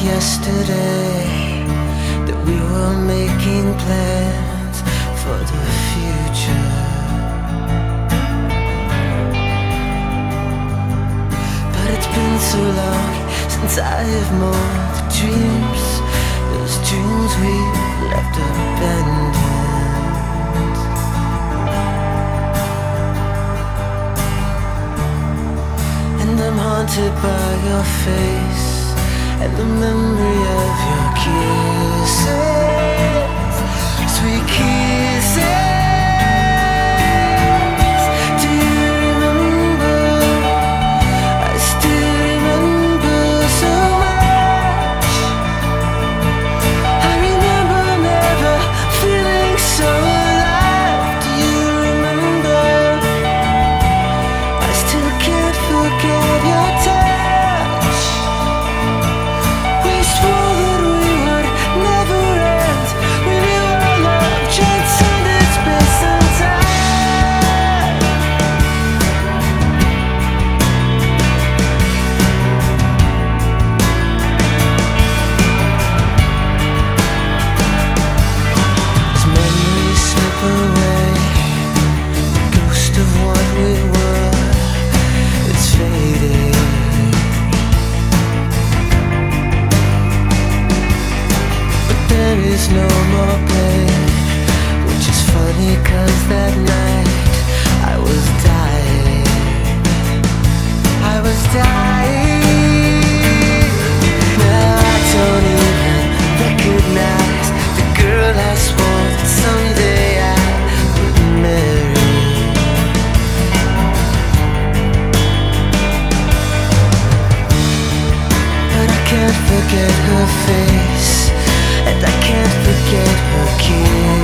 yesterday that we were making plans for the future. But it's been so long since I've mourned the dreams, those dreams we left abandoned. And I'm haunted by your face and the memory of your kisses, sweet kisses. Do you remember? I still remember so much. I remember never feeling so alive. Do you remember? I still can't forget your touch. There's no more pain, which is funny 'cause that night I was dying. I was dying. Now I don't even recognize the girl I swore that someday I would marry. But I can't forget her face, and I can't forget her kiss.